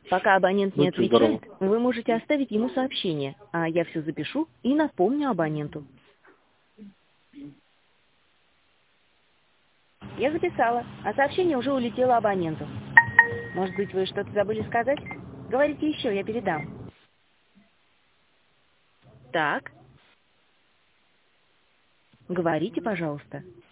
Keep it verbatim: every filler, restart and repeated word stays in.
Пока абонент не Будьте здоровы. отвечает, вы можете оставить ему сообщение, а я все запишу и напомню абоненту. Я записала, а сообщение уже улетело абоненту. Может быть, вы что-то забыли сказать? Говорите еще, я передам. Так. Говорите, пожалуйста.